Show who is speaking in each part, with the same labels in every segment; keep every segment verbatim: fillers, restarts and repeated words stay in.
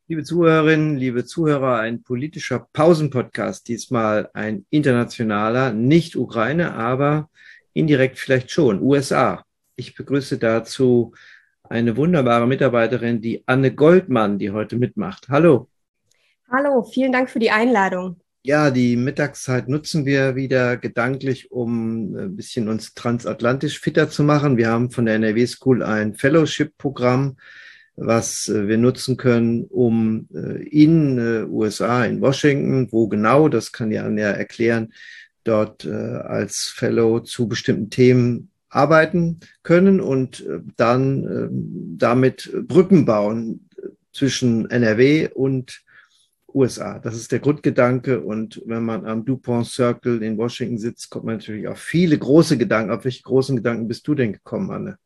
Speaker 1: Liebe Zuhörerinnen, liebe Zuhörer, ein politischer Pausenpodcast, diesmal ein internationaler, nicht Ukraine, aber indirekt vielleicht schon, U S A. Ich begrüße dazu eine wunderbare Mitarbeiterin, die Anne Goldmann, die heute mitmacht. Hallo.
Speaker 2: Hallo, vielen Dank für die Einladung.
Speaker 1: Ja, die Mittagszeit nutzen wir wieder gedanklich, um ein bisschen uns transatlantisch fitter zu machen. Wir haben von der N R W School ein Fellowship-Programm, was äh, wir nutzen können, um äh, in äh, U S A, in Washington, wo genau, das kann ja Anja erklären, dort äh, als Fellow zu bestimmten Themen arbeiten können und äh, dann äh, damit Brücken bauen zwischen N R W und U S A. Das ist der Grundgedanke. Und wenn man am DuPont Circle in Washington sitzt, kommt man natürlich auf viele große Gedanken. Auf welche großen Gedanken bist du denn gekommen, Anne?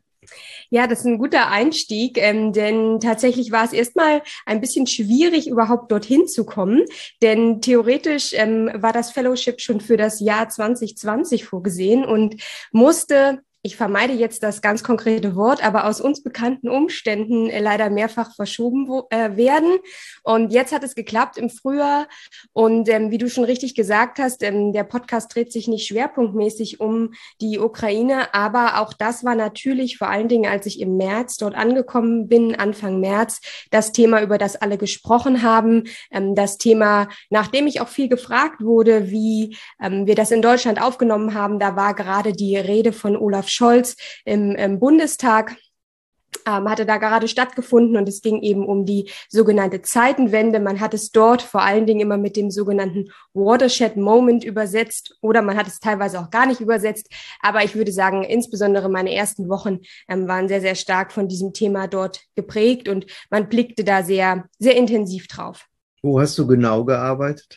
Speaker 2: Ja, das ist ein guter Einstieg, ähm, denn tatsächlich war es erstmal ein bisschen schwierig, überhaupt dorthin zu kommen, denn theoretisch ähm, war das Fellowship schon für das Jahr zwanzig zwanzig vorgesehen und musste, ich vermeide jetzt das ganz konkrete Wort, aber aus uns bekannten Umständen äh, leider mehrfach verschoben wo, äh, werden. Und jetzt hat es geklappt im Frühjahr. Und ähm, wie du schon richtig gesagt hast, ähm, der Podcast dreht sich nicht schwerpunktmäßig um die Ukraine, aber auch das war natürlich vor allen Dingen, als ich im März dort angekommen bin, Anfang März, das Thema, über das alle gesprochen haben, ähm, das Thema, nachdem ich auch viel gefragt wurde, wie ähm, wir das in Deutschland aufgenommen haben, da war gerade die Rede von Olaf Scholz im, im Bundestag. Ähm, hatte da gerade stattgefunden und es ging eben um die sogenannte Zeitenwende. Man hat es dort vor allen Dingen immer mit dem sogenannten Watershed Moment übersetzt oder man hat es teilweise auch gar nicht übersetzt. Aber ich würde sagen, insbesondere meine ersten Wochen ähm, waren sehr, sehr stark von diesem Thema dort geprägt und man blickte da sehr, sehr intensiv drauf.
Speaker 1: Wo hast du genau gearbeitet?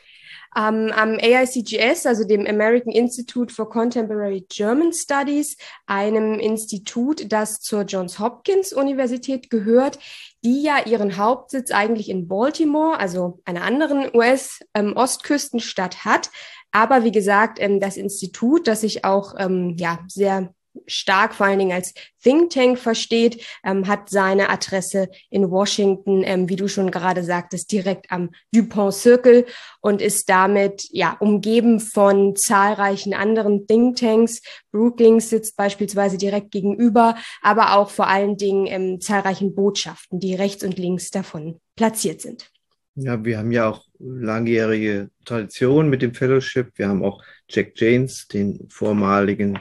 Speaker 2: Um, am A I C G S, also dem American Institute for Contemporary German Studies, einem Institut, das zur Johns Hopkins Universität gehört, die ja ihren Hauptsitz eigentlich in Baltimore, also einer anderen U S-Ostküstenstadt ähm, hat. Aber wie gesagt, ähm, das Institut, das sich auch ähm, ja sehr stark vor allen Dingen als Think Tank versteht, ähm, hat seine Adresse in Washington, ähm, wie du schon gerade sagtest, direkt am DuPont Circle und ist damit ja umgeben von zahlreichen anderen Think Tanks. Brookings sitzt beispielsweise direkt gegenüber, aber auch vor allen Dingen ähm, zahlreichen Botschaften, die rechts und links davon platziert sind.
Speaker 1: Ja, wir haben ja auch langjährige Tradition mit dem Fellowship. Wir haben auch Jack Janes, den vormaligen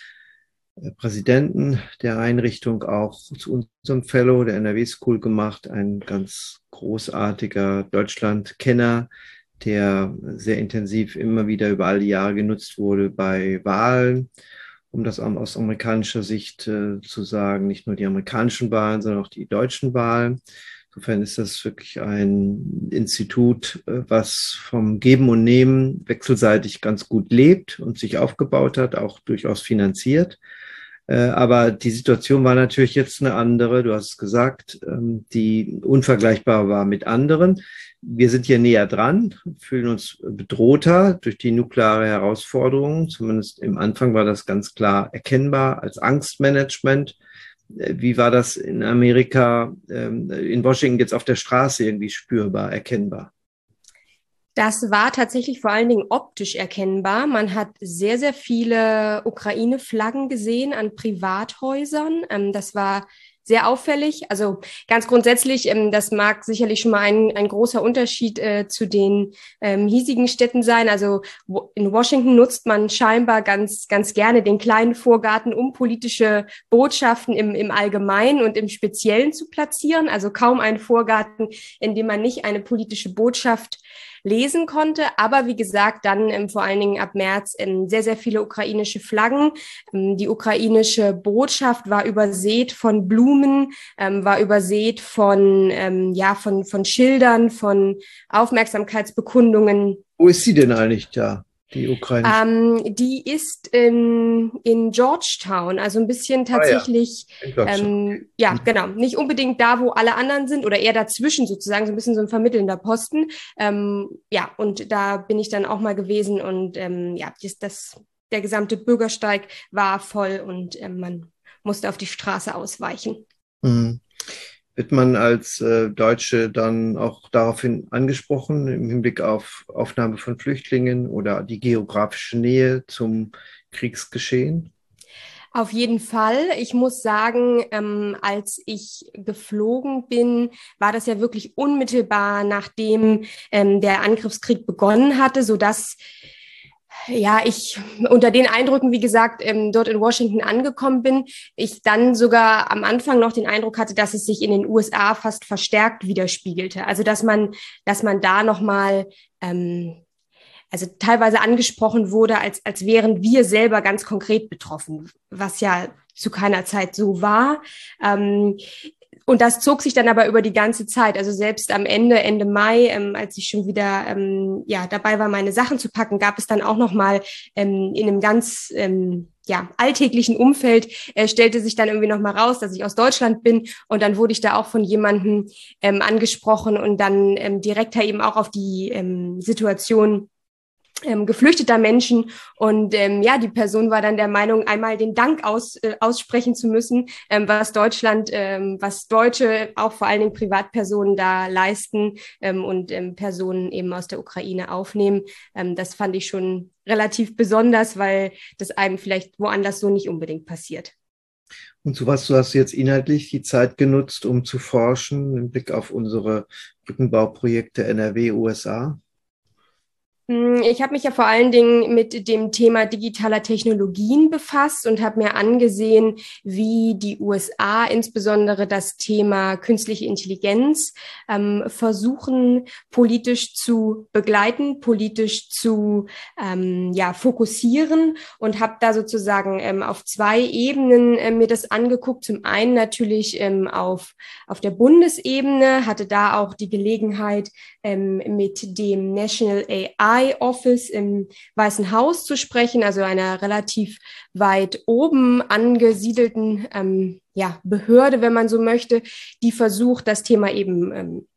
Speaker 1: Präsidenten der Einrichtung, auch zu unserem Fellow der N R W School gemacht, ein ganz großartiger Deutschlandkenner, der sehr intensiv immer wieder über all die Jahre genutzt wurde bei Wahlen, um das aus amerikanischer Sicht äh, zu sagen, nicht nur die amerikanischen Wahlen, sondern auch die deutschen Wahlen. Insofern ist das wirklich ein Institut, äh, was vom Geben und Nehmen wechselseitig ganz gut lebt und sich aufgebaut hat, auch durchaus finanziert. Aber die Situation war natürlich jetzt eine andere. Du hast es gesagt, die unvergleichbar war mit anderen. Wir sind hier näher dran, fühlen uns bedrohter durch die nukleare Herausforderung. Zumindest im Anfang war das ganz klar erkennbar als Angstmanagement. Wie war das in Amerika, in Washington jetzt auf der Straße irgendwie spürbar, erkennbar?
Speaker 2: Das war tatsächlich vor allen Dingen optisch erkennbar. Man hat sehr, sehr viele Ukraine-Flaggen gesehen an Privathäusern. Ähm, das war sehr auffällig. Also ganz grundsätzlich, ähm, das mag sicherlich schon mal ein, ein großer Unterschied äh, zu den ähm, hiesigen Städten sein. Also in Washington nutzt man scheinbar ganz, ganz gerne den kleinen Vorgarten, um politische Botschaften im, im Allgemeinen und im Speziellen zu platzieren. Also kaum ein Vorgarten, in dem man nicht eine politische Botschaft lesen konnte. Aber wie gesagt, dann ähm, vor allen Dingen ab März ähm, sehr, sehr viele ukrainische Flaggen. Ähm, die ukrainische Botschaft war übersät von Blumen, ähm, war übersät von, ähm, ja, von, von Schildern, von Aufmerksamkeitsbekundungen.
Speaker 1: Wo ist sie denn eigentlich da, die ukrainische?
Speaker 2: Ähm, die ist in, in Georgetown, also ein bisschen
Speaker 1: Ah ja,
Speaker 2: tatsächlich,
Speaker 1: in Deutschland.
Speaker 2: ähm, ja, genau, nicht unbedingt da, wo alle anderen sind oder eher dazwischen sozusagen, so ein bisschen so ein vermittelnder Posten. Ähm, ja, und da bin ich dann auch mal gewesen und ähm, ja, das, das, der gesamte Bürgersteig war voll und ähm, man musste auf die Straße ausweichen.
Speaker 1: Mhm. Wird man als äh, Deutsche dann auch daraufhin angesprochen, im Hinblick auf Aufnahme von Flüchtlingen oder die geografische Nähe zum Kriegsgeschehen?
Speaker 2: Auf jeden Fall. Ich muss sagen, ähm, als ich geflogen bin, war das ja wirklich unmittelbar, nachdem ähm, der Angriffskrieg begonnen hatte, sodass ja, ich unter den Eindrücken, wie gesagt, ähm, dort in Washington angekommen bin, ich dann sogar am Anfang noch den Eindruck hatte, dass es sich in den U S A fast verstärkt widerspiegelte. Also dass man, dass man da nochmal ähm, also teilweise angesprochen wurde, als, als wären wir selber ganz konkret betroffen, was ja zu keiner Zeit so war. Ähm, und das zog sich dann aber über die ganze Zeit. Also selbst am Ende, Ende Mai, ähm, als ich schon wieder ähm, ja dabei war, meine Sachen zu packen, gab es dann auch noch mal ähm, in einem ganz ähm, ja alltäglichen Umfeld äh, stellte sich dann irgendwie noch mal raus, dass ich aus Deutschland bin. Und dann wurde ich da auch von jemandem ähm, angesprochen und dann ähm, direkt eben auch auf die ähm, Situation Ähm, geflüchteter Menschen. Und ähm, ja, die Person war dann der Meinung, einmal den Dank aus, äh, aussprechen zu müssen, ähm, was Deutschland, ähm, was Deutsche, auch vor allen Dingen Privatpersonen da leisten ähm, und ähm, Personen eben aus der Ukraine aufnehmen. Ähm, das fand ich schon relativ besonders, weil das einem vielleicht woanders so nicht unbedingt passiert.
Speaker 1: Und zu was, du hast jetzt inhaltlich die Zeit genutzt, um zu forschen, im Blick auf unsere Brückenbauprojekte N R W, U S A?
Speaker 2: Ich habe mich ja vor allen Dingen mit dem Thema digitaler Technologien befasst und habe mir angesehen, wie die U S A insbesondere das Thema künstliche Intelligenz ähm, versuchen politisch zu begleiten, politisch zu ähm, ja, fokussieren und habe da sozusagen ähm, auf zwei Ebenen äh, mir das angeguckt. Zum einen natürlich ähm, auf, auf der Bundesebene, hatte da auch die Gelegenheit, ähm, mit dem National A I Office im Weißen Haus zu sprechen, also einer relativ weit oben angesiedelten ähm, ja, Behörde, wenn man so möchte, die versucht, das Thema eben ähm,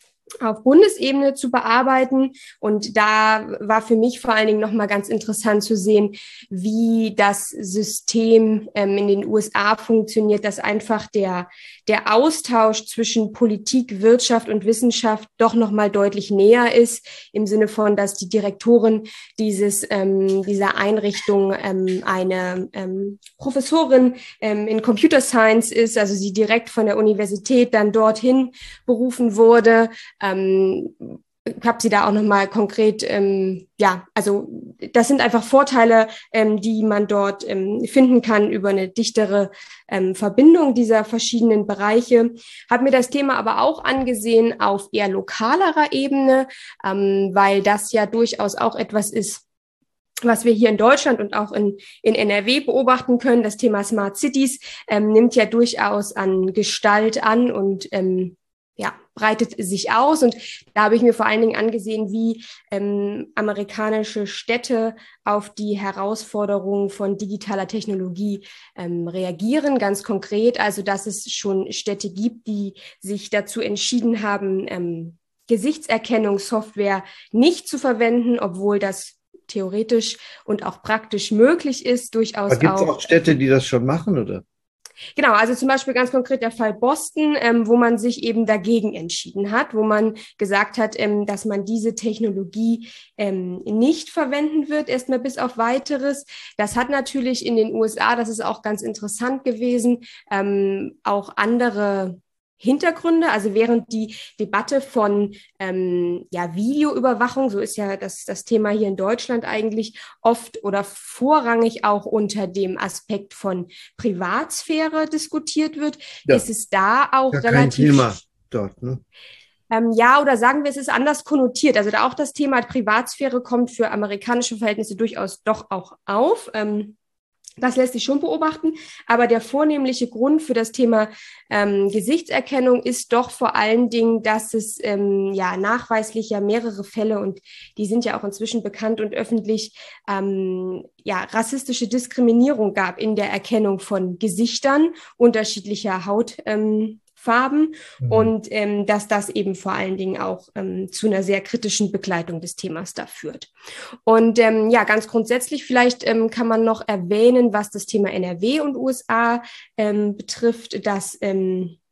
Speaker 2: auf Bundesebene zu bearbeiten. Und da war für mich vor allen Dingen nochmal ganz interessant zu sehen, wie das System ähm, in den U S A funktioniert, dass einfach der, der Austausch zwischen Politik, Wirtschaft und Wissenschaft doch nochmal deutlich näher ist, im Sinne von, dass die Direktorin dieses, ähm, dieser Einrichtung ähm, eine ähm, Professorin ähm, in Computer Science ist, also sie direkt von der Universität dann dorthin berufen wurde. Ähm, ich habe sie da auch nochmal konkret, ähm, ja, also das sind einfach Vorteile, ähm, die man dort ähm, finden kann über eine dichtere ähm, Verbindung dieser verschiedenen Bereiche. Habe mir das Thema aber auch angesehen auf eher lokalerer Ebene, ähm, weil das ja durchaus auch etwas ist, was wir hier in Deutschland und auch in, in N R W beobachten können. Das Thema Smart Cities ähm, nimmt ja durchaus an Gestalt an und ähm, ja, breitet sich aus. Und da habe ich mir vor allen Dingen angesehen, wie ähm, amerikanische Städte auf die Herausforderungen von digitaler Technologie ähm, reagieren, ganz konkret. Also, dass es schon Städte gibt, die sich dazu entschieden haben, ähm, Gesichtserkennungssoftware nicht zu verwenden, obwohl das theoretisch und auch praktisch möglich ist, durchaus
Speaker 1: Gibt es
Speaker 2: auch.
Speaker 1: auch Städte, die das schon machen, oder?
Speaker 2: Genau, also zum Beispiel ganz konkret der Fall Boston, ähm, wo man sich eben dagegen entschieden hat, wo man gesagt hat, ähm, dass man diese Technologie ähm, nicht verwenden wird, erstmal bis auf Weiteres. Das hat natürlich in den U S A, das ist auch ganz interessant gewesen, ähm, auch andere Hintergründe, also während die Debatte von ähm, ja, Videoüberwachung, so ist ja das, das Thema hier in Deutschland eigentlich oft oder vorrangig auch unter dem Aspekt von Privatsphäre diskutiert wird,
Speaker 1: Ja,
Speaker 2: ist es da auch
Speaker 1: ja, kein
Speaker 2: relativ
Speaker 1: Thema dort, ne?
Speaker 2: ähm, ja, oder sagen wir, es ist anders konnotiert. Also da auch das Thema Privatsphäre kommt für amerikanische Verhältnisse durchaus doch auch auf. Ähm, Das lässt sich schon beobachten, aber der vornehmliche Grund für das Thema ähm, Gesichtserkennung ist doch vor allen Dingen, dass es ähm, ja nachweislich ja mehrere Fälle, und die sind ja auch inzwischen bekannt und öffentlich, ähm, ja rassistische Diskriminierung gab in der Erkennung von Gesichtern unterschiedlicher Haut. Ähm, Farben
Speaker 1: Mhm.
Speaker 2: und ähm, dass das eben vor allen Dingen auch ähm, zu einer sehr kritischen Begleitung des Themas da führt. Und ähm, ja, ganz grundsätzlich vielleicht ähm, kann man noch erwähnen, was das Thema N R W und U S A ähm, betrifft, dass ähm,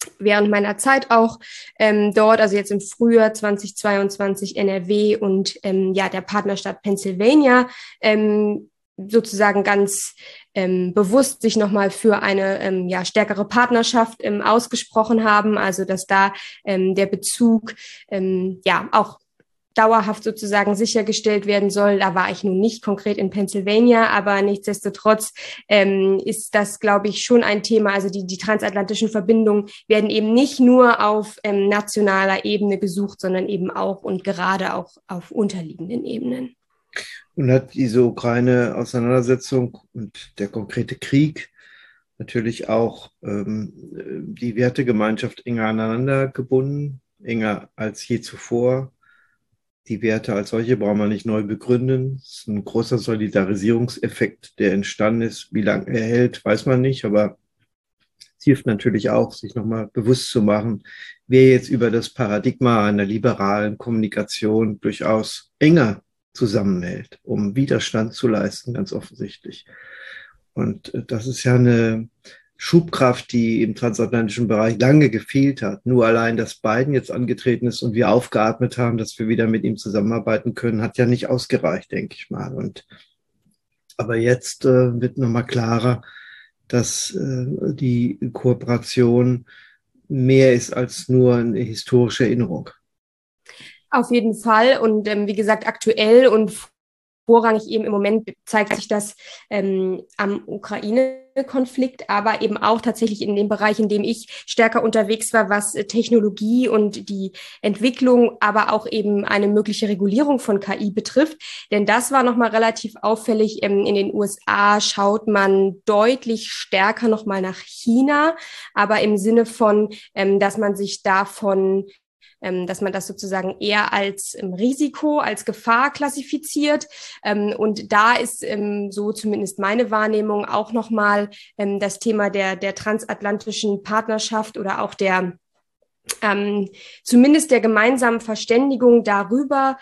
Speaker 2: während meiner Zeit auch ähm, dort, also jetzt im Frühjahr zweitausendzweiundzwanzig N R W und ähm, ja der Partnerstadt Pennsylvania, ähm, sozusagen ganz ähm, bewusst sich nochmal für eine ähm, ja, stärkere Partnerschaft ähm, ausgesprochen haben, also dass da ähm, der Bezug ähm, ja auch dauerhaft sozusagen sichergestellt werden soll. Da war ich nun nicht konkret in Pennsylvania, aber nichtsdestotrotz ähm, ist das, glaube ich, schon ein Thema. Also die, die transatlantischen Verbindungen werden eben nicht nur auf ähm, nationaler Ebene gesucht, sondern eben auch und gerade auch auf unterliegenden Ebenen.
Speaker 1: Und hat diese Ukraine-Auseinandersetzung und der konkrete Krieg natürlich auch ähm, die Wertegemeinschaft enger aneinander gebunden, enger als je zuvor. Die Werte als solche brauchen wir nicht neu begründen. Es ist ein großer Solidarisierungseffekt, der entstanden ist. Wie lange er hält, weiß man nicht, aber es hilft natürlich auch, sich nochmal bewusst zu machen, wer jetzt über das Paradigma einer liberalen Kommunikation durchaus enger zusammenhält, um Widerstand zu leisten, ganz offensichtlich. Und das ist ja eine Schubkraft, die im transatlantischen Bereich lange gefehlt hat. Nur allein, dass Biden jetzt angetreten ist und wir aufgeatmet haben, dass wir wieder mit ihm zusammenarbeiten können, hat ja nicht ausgereicht, denke ich mal. Und aber jetzt äh, wird nochmal klarer, dass äh, die Kooperation mehr ist als nur eine historische Erinnerung.
Speaker 2: Auf jeden Fall. Und ähm, wie gesagt, aktuell und vorrangig eben im Moment zeigt sich das ähm, am Ukraine-Konflikt, aber eben auch tatsächlich in dem Bereich, in dem ich stärker unterwegs war, was äh, Technologie und die Entwicklung, aber auch eben eine mögliche Regulierung von K I betrifft. Denn das war nochmal relativ auffällig. Ähm, in den U S A schaut man deutlich stärker nochmal nach China, aber im Sinne von, ähm, dass man sich davon dass man das sozusagen eher als ähm, Risiko, als Gefahr klassifiziert. Ähm, und da ist ähm, so zumindest meine Wahrnehmung auch nochmal ähm, das Thema der, der transatlantischen Partnerschaft oder auch der ähm, zumindest der gemeinsamen Verständigung darüber,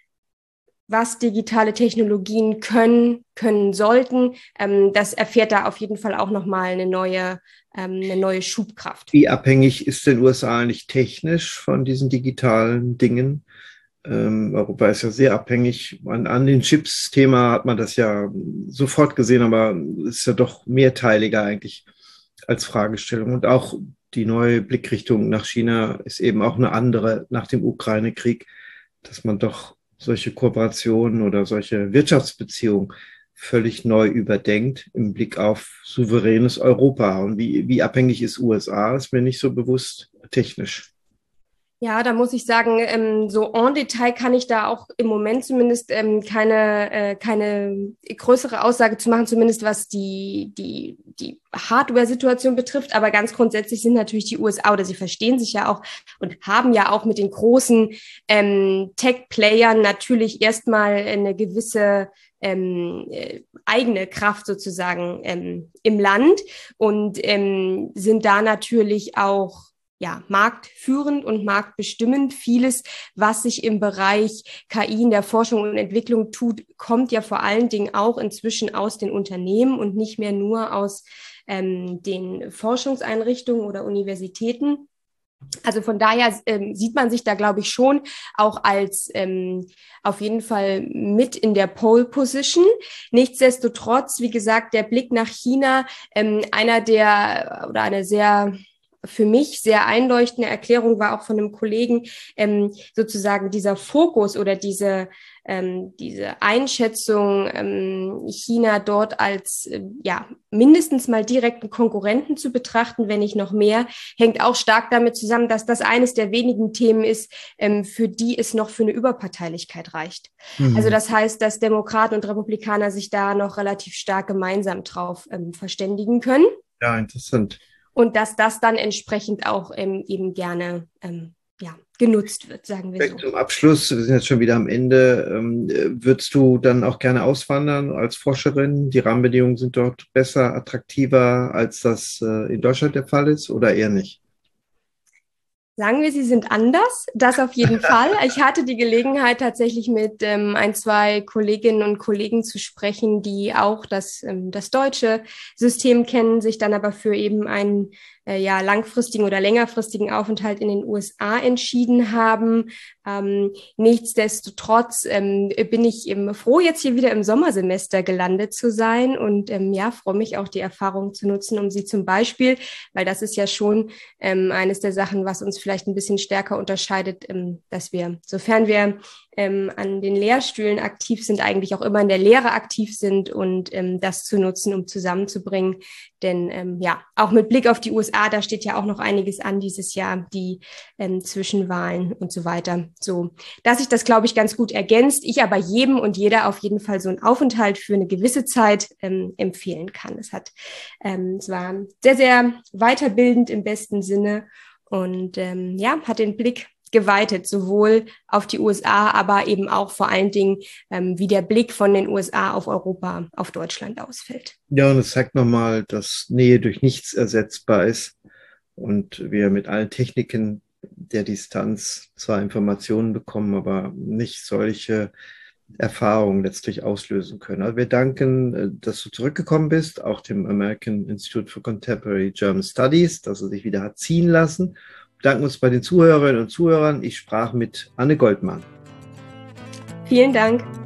Speaker 2: was digitale Technologien können, können sollten. Ähm, das erfährt da auf jeden Fall auch nochmal eine neue, ähm, eine neue Schubkraft.
Speaker 1: Wie abhängig ist den U S A eigentlich technisch von diesen digitalen Dingen? Ähm, Europa ist ja sehr abhängig. An, an den Chips-Thema hat man das ja sofort gesehen, aber es ist ja doch mehrteiliger eigentlich als Fragestellung. Und auch die neue Blickrichtung nach China ist eben auch eine andere nach dem Ukraine-Krieg, dass man doch solche Kooperationen oder solche Wirtschaftsbeziehungen völlig neu überdenkt im Blick auf souveränes Europa. Und wie, wie abhängig ist U S A, ist mir nicht so bewusst technisch.
Speaker 2: Ja, da muss ich sagen, ähm, so en Detail kann ich da auch im Moment zumindest ähm, keine, äh, keine größere Aussage zu machen, zumindest was die, die, die Hardware-Situation betrifft. Aber ganz grundsätzlich sind natürlich die U S A, oder sie verstehen sich ja auch und haben ja auch mit den großen ähm, Tech-Playern natürlich erstmal eine gewisse ähm, äh, eigene Kraft sozusagen ähm, im Land und ähm, sind da natürlich auch ja, marktführend und marktbestimmend. Vieles, was sich im Bereich K I in der Forschung und Entwicklung tut, kommt ja vor allen Dingen auch inzwischen aus den Unternehmen und nicht mehr nur aus ähm, den Forschungseinrichtungen oder Universitäten. Also von daher ähm, sieht man sich da, glaube ich, schon auch als ähm, auf jeden Fall mit in der Pole Position. Nichtsdestotrotz, wie gesagt, der Blick nach China, ähm, einer der oder eine sehr für mich sehr einleuchtende Erklärung war auch von einem Kollegen, ähm, sozusagen dieser Fokus oder diese, ähm, diese Einschätzung, ähm, China dort als äh, ja mindestens mal direkten Konkurrenten zu betrachten, wenn nicht noch mehr, hängt auch stark damit zusammen, dass das eines der wenigen Themen ist, ähm, für die es noch für eine Überparteilichkeit reicht. Mhm. Also das heißt, dass Demokraten und Republikaner sich da noch relativ stark gemeinsam drauf ähm, verständigen können.
Speaker 1: Ja, interessant.
Speaker 2: Und dass das dann entsprechend auch ähm, eben gerne ähm, ja, genutzt wird, sagen wir so.
Speaker 1: Zum Abschluss, wir sind jetzt schon wieder am Ende. Ähm, würdest du dann auch gerne auswandern als Forscherin? Die Rahmenbedingungen sind dort besser, attraktiver, als das äh, in Deutschland der Fall ist, oder eher nicht?
Speaker 2: Sagen wir, sie sind anders, das auf jeden Fall. Ich hatte die Gelegenheit, tatsächlich mit ähm, ein, zwei Kolleginnen und Kollegen zu sprechen, die auch das, ähm, das deutsche System kennen, sich dann aber für eben einen äh, ja, langfristigen oder längerfristigen Aufenthalt in den U S A entschieden haben. Ähm, nichtsdestotrotz ähm, bin ich eben froh, jetzt hier wieder im Sommersemester gelandet zu sein und ähm, ja, freue mich auch, die Erfahrung zu nutzen, um sie zum Beispiel, weil das ist ja schon ähm, eines der Sachen, was uns vielleicht ein bisschen stärker unterscheidet, ähm, dass wir, sofern wir ähm, an den Lehrstühlen aktiv sind, eigentlich auch immer in der Lehre aktiv sind und ähm, das zu nutzen, um zusammenzubringen. Denn ähm, ja, auch mit Blick auf die U S A, da steht ja auch noch einiges an dieses Jahr, die ähm, Zwischenwahlen und so weiter. So, dass sich das, glaube ich, ganz gut ergänzt. Ich aber jedem und jeder auf jeden Fall so einen Aufenthalt für eine gewisse Zeit ähm, empfehlen kann. Es hat, ähm, es war sehr, sehr weiterbildend im besten Sinne und ähm, ja, hat den Blick geweitet, sowohl auf die U S A, aber eben auch vor allen Dingen, ähm, wie der Blick von den U S A auf Europa, auf Deutschland ausfällt.
Speaker 1: Ja, und es zeigt nochmal, dass Nähe durch nichts ersetzbar ist und wir mit allen Techniken der Distanz zwar Informationen bekommen, aber nicht solche Erfahrungen letztlich auslösen können. Also wir danken, dass du zurückgekommen bist, auch dem American Institute for Contemporary German Studies, dass er sich wieder hat ziehen lassen. Wir danken uns bei den Zuhörerinnen und Zuhörern. Ich sprach mit Anne Goldmann.
Speaker 2: Vielen Dank.